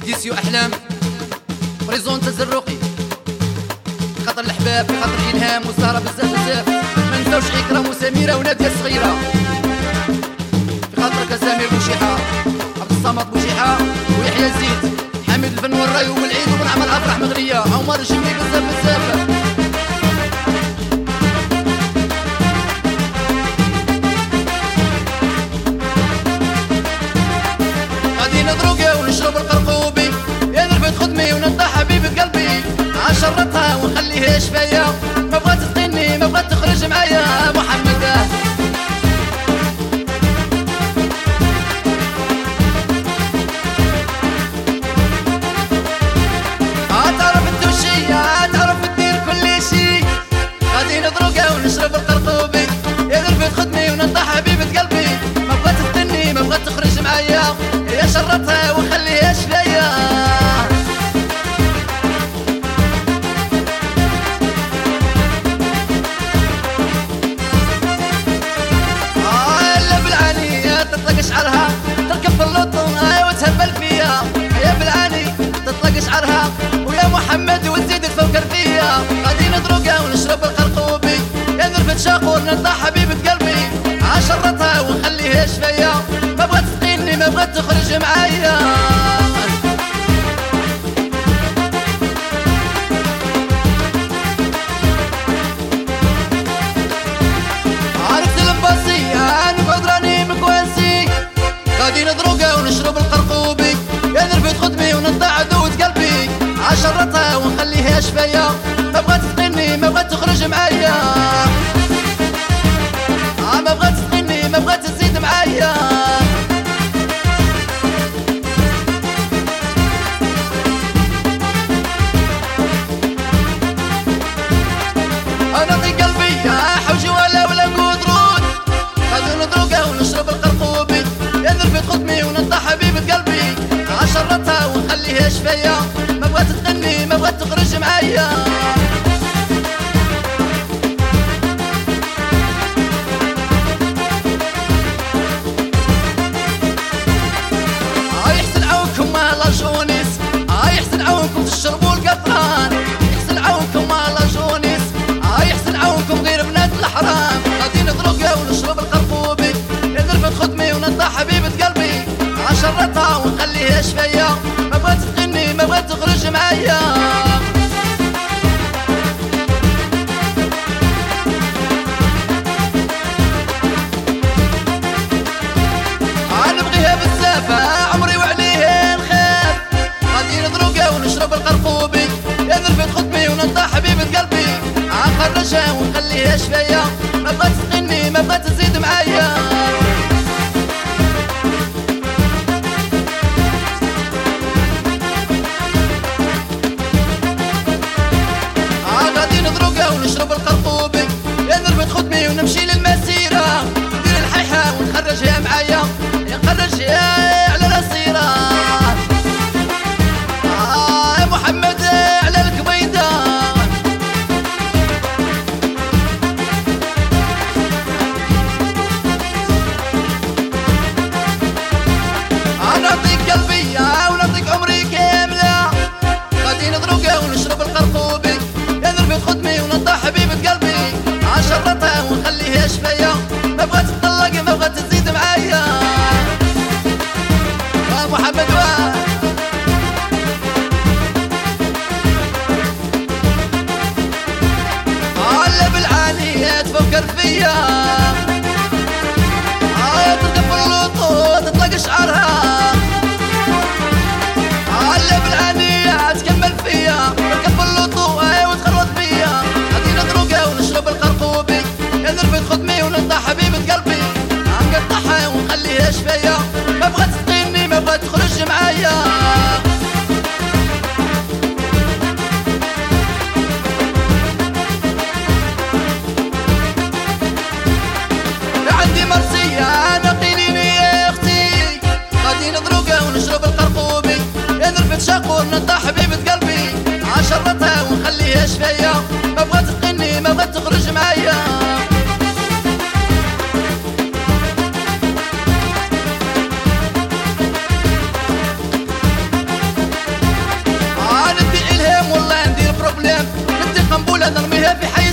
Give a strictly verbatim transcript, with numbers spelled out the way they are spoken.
ديسيو احلام هوريزون تزرقي خاطر الحباب خاطر الهام وسهره بزاف بزاف ما نساوش اكرام وسميره وناديه الصغيره في خاطرك سمير بوشيحه عبد الصمد بوشيحه ويحيى زيد حميد الفن والراي والعيد ونعمل افراح مغنيه عمر الجميل بزاف بزاف غادي نضرقي ونشرب القرقوبي يا نرفد خدمي وننطح حبيبة قلبي عشرتها ونخليها شفايا ما بغات تقني ما بغات تخرج معايا محمد تعرف التوشية تعرف تدير كل شي غادي نضرقي ونشرب القرقوبي يا نرفد خدمي وننطح حبيبة قلبي ما بغات تقني ما بغات تخرج معايا يا شرتها وخليها شفايا تطلق شعرها تركب في اللطو وتهبل فيا يا بالعاني تطلق شعرها ويا محمد وتزيد تفكر فيا غادي نضرقها ونشرب القرقوبي يا نرفد شاقور نطلع حبيبة قلبي عشرتها ونخليها شفايا ما بغات تقيني ما بغات تخرج معايا عرفت الباصية نقعد راني مكواسي غادي نضرقها ونشرب القرقوبي يا نرفد خدمي وننطع عدوة قلبي عشرتها ونخليها شفايا ما بغات تقني ما بغات تخرج معايا آه ما بغات تقني ما بغات تزيد معايا انا طي قلبي حوجي ولا ولا قدرون غادي نضرقها ونشرب القرقوبي يا نرفد خدمي وننطح حبيبة قلبي عشرتها ونخليها شفايا ما بغات تغني ما بغات تخرج معايا هاي يحسن عونكم مالا جونيس هاي يحسن عونكم تشربوا القطران يحسن عونكم مالا جونيس هاي يحسن عونكم غير بنات الحرام غادي نضرقها ونشرب القرقوبي يا نرفد خدمي وننطح حبيبة قلبي عشرتها ونخليها شفايا ما بغات تغني ما بغات تخرج معايا نبغيها بزاف عمري وعليه نخاف غادي نضرقها ونشرب القرقوبي يا نرفد خدمي وننطح حبيبة قلبي عخرجها ونخليها شفايا ما بغات تغني ما بغات تزيد معايا ونشرب القرقوبي يا نرفد خدمي ونمشي للمسيرة ندير الحيحة ونخرجها معايا يا نخرجها على الأصيرة آه يا محمد على القبيضة نعطيك قلبي ونعطيك عمري كاملة غادي نضرقها ونشرب القرقوبي يا نرفد خدمي وننطح حبيبة قلبي عشرتها ونخليها شفايا ما بغات تطلق ما بغات تزيد معايا يا محمد واه هلا بالعانية تفكر فيا آه تركب في اللوطو تطلق شعرها هلا بالعانية تكمل فيا تركب في اللوطو وتخرط فيا غادي نضرقها ونشرب القرقوبي يا نرفد خدمي وننطح حبيبة قلبي نقطعها ونخليها شفايا ما بغات تقيني ما بغات تخرج معايا عندي مرسية نقيني يا اختي غادي نضرقها ونشرب القرقوبي يا نرفد شاقور ننطح حبيبة قلبي عشرتها ونخليها شفايا ما بغات تقني ما بغات تخرج معايا في حي